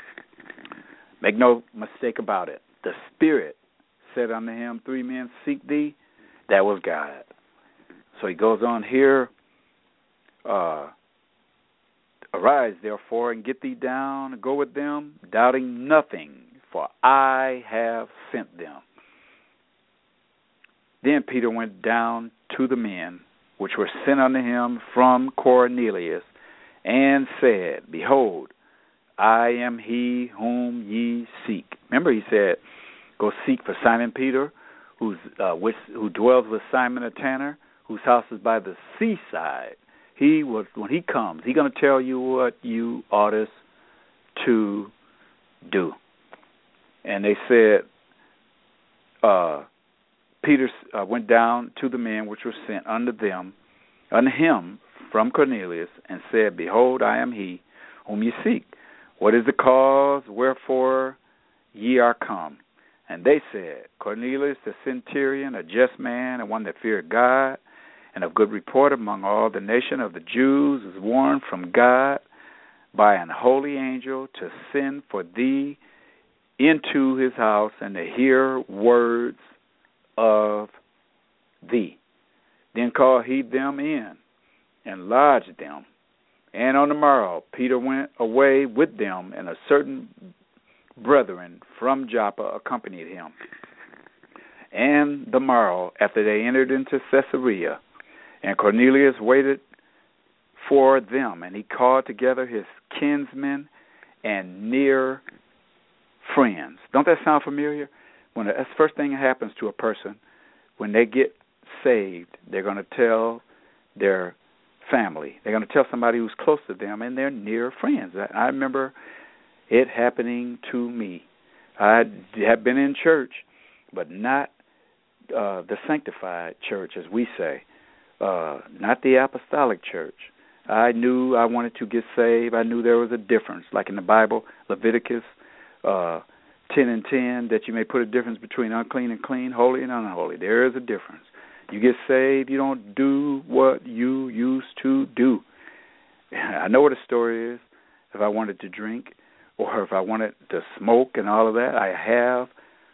Make no mistake about it. The Spirit said unto him, Three men seek thee. That was God. So he goes on here, uh, Arise, therefore, and get thee down, and go with them, doubting nothing, for I have sent them. Then Peter went down to the men which were sent unto him from Cornelius, and said, Behold, I am he whom ye seek. Remember, he said, Go seek for Simon Peter, who's uh, which, who dwells with Simon a tanner, whose house is by the seaside. He was, when he comes, he's going to tell you what you ought to do. And they said, uh, Peter uh, went down to the men which were sent unto them, unto him from Cornelius, and said, Behold, I am he whom ye seek. What is the cause wherefore ye are come? And they said, Cornelius the centurion, a just man, and one that feared God, and of good report among all the nation of the Jews, is warned from God by an holy angel to send for thee into his house and to hear words of thee. Then called he them in and lodged them. And on the morrow Peter went away with them, and a certain brethren from Joppa accompanied him. And the morrow, after they entered into Caesarea, and Cornelius waited for them, and he called together his kinsmen and near friends. Don't that sound familiar? When that's the first thing that happens to a person, when they get saved, they're going to tell their family. They're going to tell somebody who's close to them, and they're near friends. I, I remember it happening to me. I have been in church, but not uh, the sanctified church, as we say, uh, not the apostolic church. I knew I wanted to get saved. I knew there was a difference, like in the Bible, Leviticus uh, ten and ten, that you may put a difference between unclean and clean, holy and unholy. There is a difference. You get saved, you don't do what you used to do. I know what a story is. If I wanted to drink or if I wanted to smoke and all of that, I have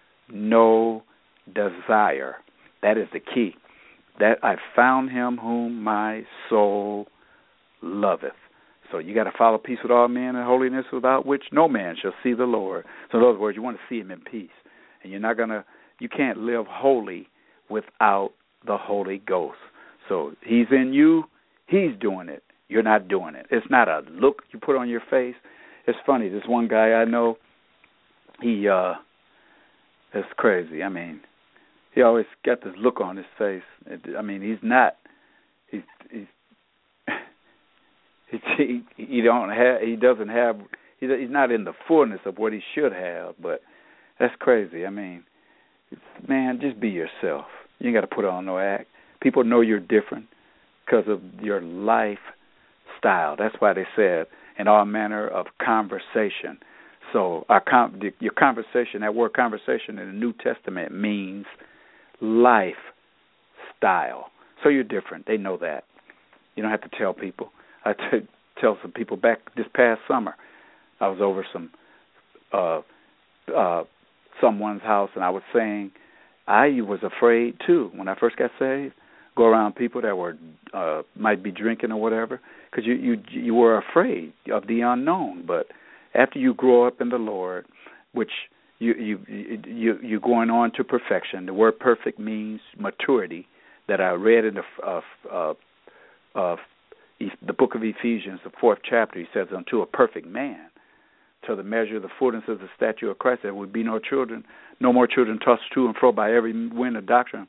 no desire. That is the key. That I found him whom my soul loveth. So you got to follow peace with all men and holiness, without which no man shall see the Lord. So in other words, you want to see him in peace. And you're not going to, you can't live holy without the Holy Ghost. So he's in you, he's doing it. You're not doing it. It's not a look you put on your face. It's funny, this one guy I know, he, uh, it's crazy. I mean, he always got this look on his face. I mean, he's not, he's, he's, he, he don't have, he doesn't have, he's not in the fullness of what he should have, but that's crazy. I mean, man, just be yourself. You ain't got to put on no act. People know you're different because of your lifestyle. That's why they said in all manner of conversation. So our com- your conversation, that word conversation in the New Testament means lifestyle. So you're different. They know that. You don't have to tell people. I t- tell some people back this past summer, I was over some uh, uh, someone's house, and I was saying, I was afraid, too, when I first got saved, go around people that were uh, might be drinking or whatever, because you, you you were afraid of the unknown. But after you grow up in the Lord, which you, you, you, you're going on to perfection, the word perfect means maturity, that I read in the, uh, uh, uh, the book of Ephesians, the fourth chapter. He says, unto a perfect man, to the measure of the fullness of the stature of Christ, there would be no children, no more children tossed to and fro by every wind of doctrine,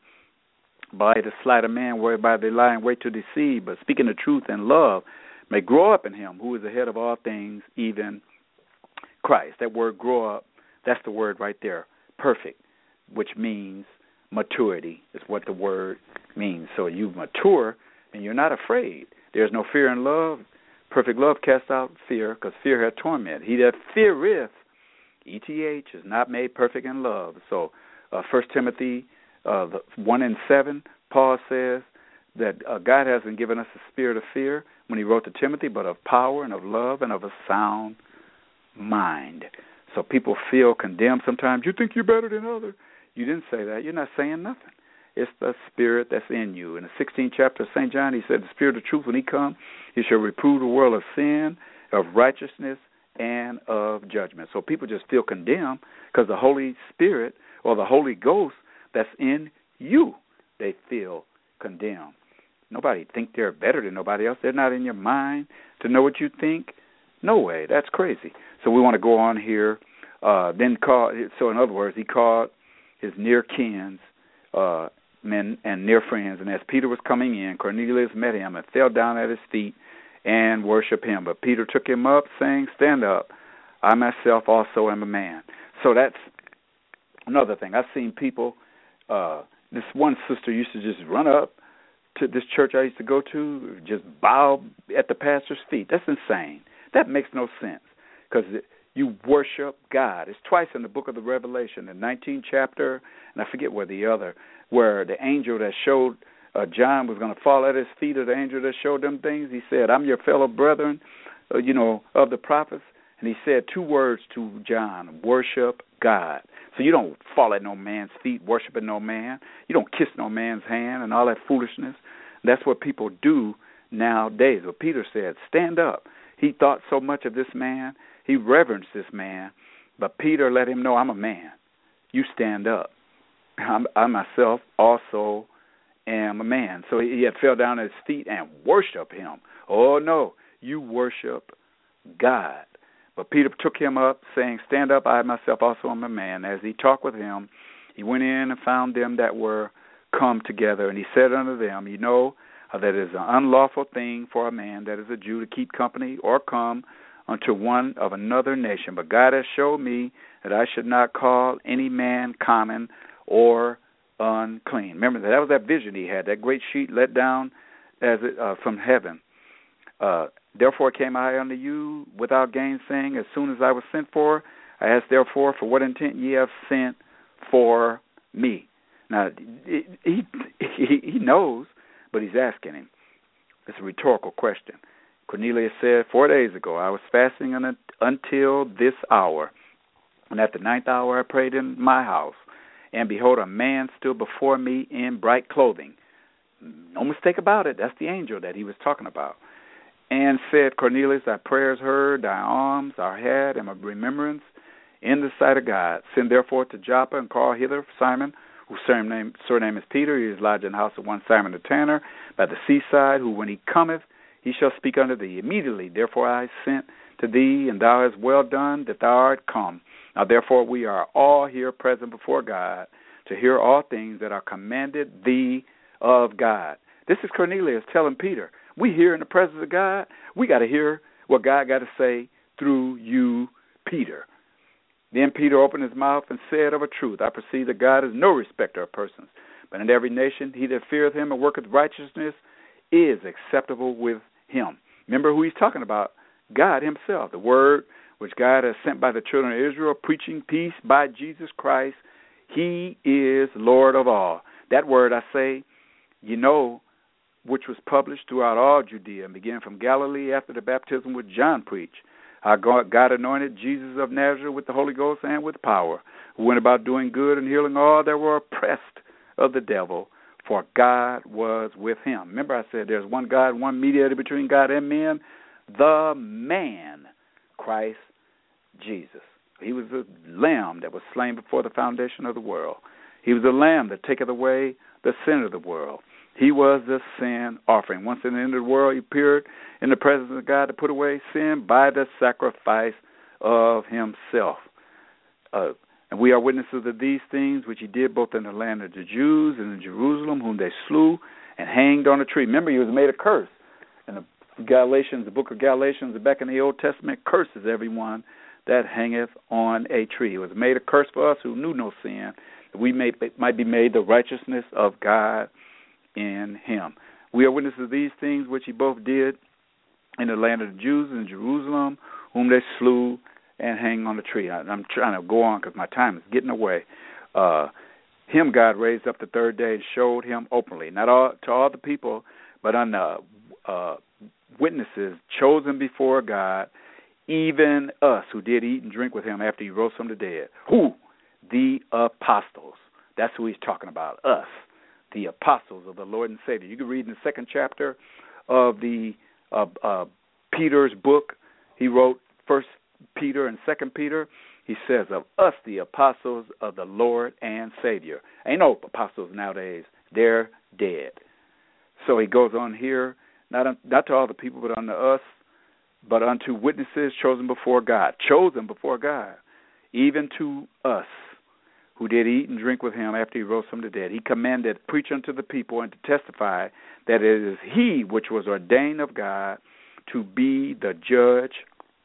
by the sleight of man, whereby they lie in wait to deceive, but speaking the truth in love, may grow up in him who is the head of all things, even Christ. That word grow up, that's the word right there, perfect, which means maturity is what the word means. So you mature and you're not afraid. There's no fear in love. Perfect love casts out fear, because fear hath torment. He that feareth, E T H, is not made perfect in love. So uh, First Timothy uh, one and seven, Paul says that uh, God hasn't given us a spirit of fear when he wrote to Timothy, but of power and of love and of a sound mind. So people feel condemned sometimes. You think you're better than others. You didn't say that. You're not saying nothing. It's the spirit that's in you. In the sixteenth chapter of Saint John, he said, the spirit of truth, when he comes, he shall reprove the world of sin, of righteousness, and of judgment. So people just feel condemned because the Holy Spirit or the Holy Ghost that's in you, they feel condemned. Nobody think they're better than nobody else. They're not in your mind to know what you think. No way. That's crazy. So we want to go on here. Uh, then call. So in other words, he called his near kins, uh, men and near friends. And as Peter was coming in, Cornelius met him and fell down at his feet and worshiped him. But Peter took him up, saying, stand up. I myself also am a man. So that's another thing. I've seen people, uh, this one sister used to just run up to this church I used to go to, just bow at the pastor's feet. That's insane. That makes no sense, because you worship God. It's twice in the book of the Revelation, the nineteenth chapter, and I forget where the other, where the angel that showed uh, John was going to fall at his feet, or the angel that showed them things, he said, I'm your fellow brethren, uh, you know, of the prophets. And he said two words to John, worship God. So you don't fall at no man's feet worshiping no man. You don't kiss no man's hand and all that foolishness. That's what people do nowadays. But Peter said, stand up. He thought so much of this man. He reverenced this man. But Peter let him know, I'm a man. You stand up. I'm, I myself also am a man. So he had fell down at his feet and worshiped him. Oh, no, you worship God. But Peter took him up, saying, stand up, I myself also am a man. As he talked with him, he went in and found them that were come together. And he said unto them, you know uh, that it is an unlawful thing for a man that is a Jew to keep company or come unto one of another nation. But God has showed me that I should not call any man common or unclean. Remember, that was that vision he had, that great sheet let down as it, uh, from heaven. Uh, Therefore came I unto you without gainsaying, as soon as I was sent for. I asked, therefore, for what intent ye have sent for me. Now, he, he, he knows, but he's asking him. It's a rhetorical question. Cornelius said, four days ago I was fasting until this hour, and at the ninth hour I prayed in my house, and behold, a man stood before me in bright clothing. No mistake about it, that's the angel that he was talking about. And said, Cornelius, thy prayers heard, thy alms are had, and my remembrance in the sight of God. Send therefore to Joppa, and call hither Simon, whose surname, surname is Peter. He is lodged in the house of one Simon the tanner, by the seaside, who when he cometh, he shall speak unto thee. Immediately, therefore, I sent to thee, and thou hast well done that thou art come. Now, therefore, we are all here present before God to hear all things that are commanded thee of God. This is Cornelius telling Peter, we here in the presence of God, we got to hear what God got to say through you, Peter. Then Peter opened his mouth and said, of a truth, I perceive that God is no respecter of persons, but in every nation he that feareth him and worketh righteousness is acceptable with him. Remember who he's talking about, God himself, the word which God has sent by the children of Israel, preaching peace by Jesus Christ. He is Lord of all. That word I say, you know, which was published throughout all Judea, and began from Galilee after the baptism which John preached. How God anointed Jesus of Nazareth with the Holy Ghost and with power, who went about doing good and healing all that were oppressed of the devil, for God was with him. Remember I said there's one God, one mediator between God and men, the man, Christ Jesus. He was the lamb that was slain before the foundation of the world. He was the lamb that taketh away the sin of the world. He was the sin offering. Once in the end of the world, he appeared in the presence of God to put away sin by the sacrifice of himself. Uh, and we are witnesses of these things which he did both in the land of the Jews and in Jerusalem, whom they slew and hanged on a tree. Remember, he was made a curse. And the Galatians, the book of Galatians, back in the Old Testament, curses everyone that hangeth on a tree. It was made a curse for us who knew no sin, that we may, might be made the righteousness of God in him. We are witnesses of these things which he both did in the land of the Jews and Jerusalem, whom they slew and hanged on the tree. I, I'm trying to go on because my time is getting away. Uh, him God raised up the third day and showed him openly, not all, to all the people, but on the uh, witnesses chosen before God, even us who did eat and drink with him after he rose from the dead. Who? The apostles. That's who he's talking about, us. The apostles of the Lord and Savior. You can read in the second chapter of the uh, uh, Peter's book. He wrote First Peter and Second Peter. He says of us, the apostles of the Lord and Savior. Ain't no apostles nowadays. They're dead. So he goes on here, not not to all the people, but unto us, but unto witnesses chosen before God. Chosen before God, even to us, who did eat and drink with him after he rose from the dead. He commanded, preach unto the people, and to testify that it is he which was ordained of God to be the judge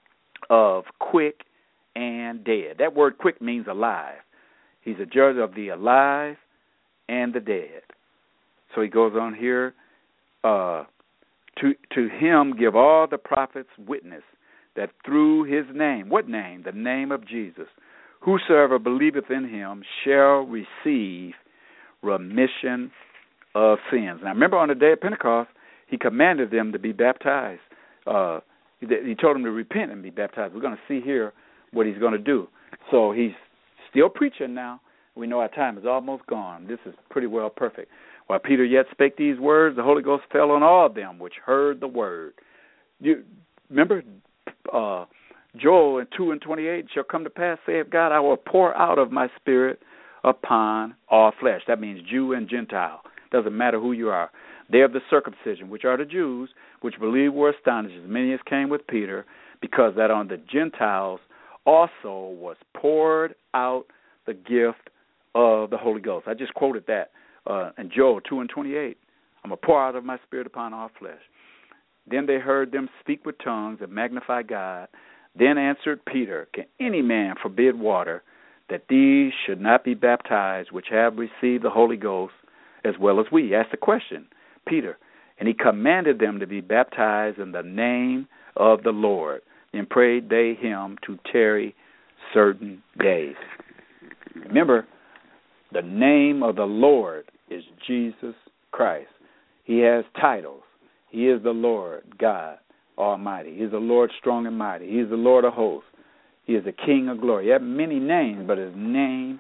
of quick and dead. That word quick means alive. He's a judge of the alive and the dead. So he goes on here, uh, to, to him give all the prophets witness that through his name, what name? The name of Jesus, whosoever believeth in him shall receive remission of sins. Now, remember on the day of Pentecost, he commanded them to be baptized. Uh, he, he told them to repent and be baptized. We're going to see here what he's going to do. So he's still preaching now. We know our time is almost gone. This is pretty well perfect. While Peter yet spake these words, the Holy Ghost fell on all of them which heard the word. You remember uh, Joel in two and twenty-eight, shall come to pass, saith God, I will pour out of my spirit upon all flesh. That means Jew and Gentile. Doesn't matter who you are. They of the circumcision, which are the Jews, which believe were astonished, as many as came with Peter, because that on the Gentiles also was poured out the gift of the Holy Ghost. I just quoted that uh, in Joel two and twenty-eight. I'm going to pour out of my spirit upon all flesh. Then they heard them speak with tongues and magnify God. Then answered Peter, can any man forbid water, that these should not be baptized, which have received the Holy Ghost, as well as we? Asked the question, Peter. And he commanded them to be baptized in the name of the Lord. Then prayed they him to tarry certain days. Remember, the name of the Lord is Jesus Christ. He has titles. He is the Lord God Almighty. He is the Lord strong and mighty. He is the Lord of hosts. He is the King of glory. He has many names, but his name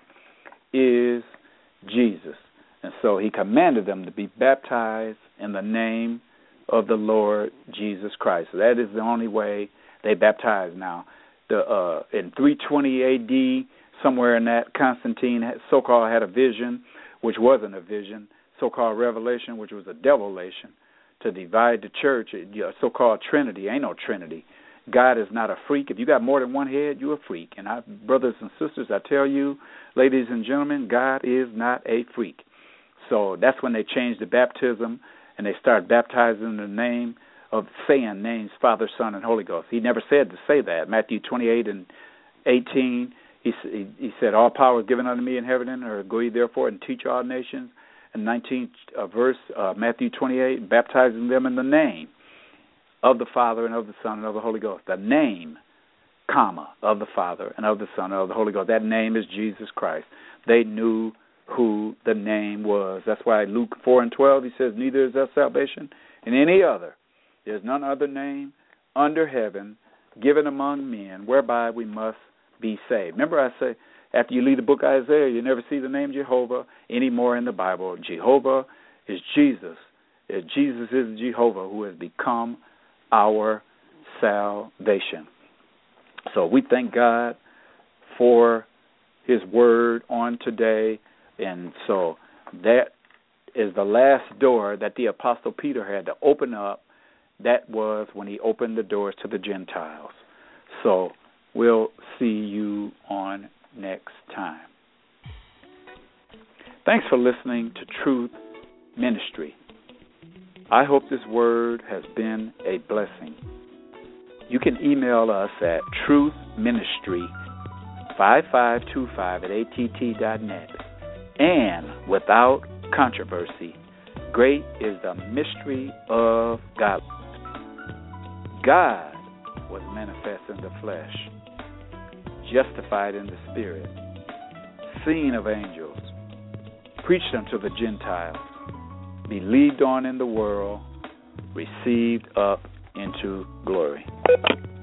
is Jesus. And so he commanded them to be baptized in the name of the Lord Jesus Christ. So that is the only way they baptize now. The uh, in three twenty A D, somewhere in that, Constantine had, so-called had a vision, which wasn't a vision, so-called revelation, which was a devilation, to divide the church, a so-called Trinity. Ain't no Trinity. God is not a freak. If you got more than one head, you're a freak. And I, brothers and sisters, I tell you, ladies and gentlemen, God is not a freak. So that's when they changed the baptism, and they started baptizing in the name of saying names Father, Son, and Holy Ghost. He never said to say that. Matthew twenty-eight and eighteen, he, he, he said, all power is given unto me in heaven and earth. Go ye therefore and teach all nations. And nineteenth uh, verse, uh, Matthew twenty-eight, baptizing them in the name of the Father and of the Son and of the Holy Ghost. The name, comma, of the Father and of the Son and of the Holy Ghost. That name is Jesus Christ. They knew who the name was. That's why Luke four and twelve, he says, neither is there salvation in any other. There's none other name under heaven given among men whereby we must be saved. Remember I say, after you leave the book of Isaiah, you never see the name Jehovah anymore in the Bible. Jehovah is Jesus. Jesus is Jehovah who has become our salvation. So we thank God for his word on today. And so that is the last door that the Apostle Peter had to open up. That was when he opened the doors to the Gentiles. So we'll see you on next time. Thanks for listening to Truth Ministry. I hope this word has been a blessing. You can email us at truthministry five five two five at A T T dot net. And without controversy, great is the mystery of God. God was manifest in the flesh, justified in the spirit, seen of angels, preached unto the Gentiles, believed on in the world, received up into glory.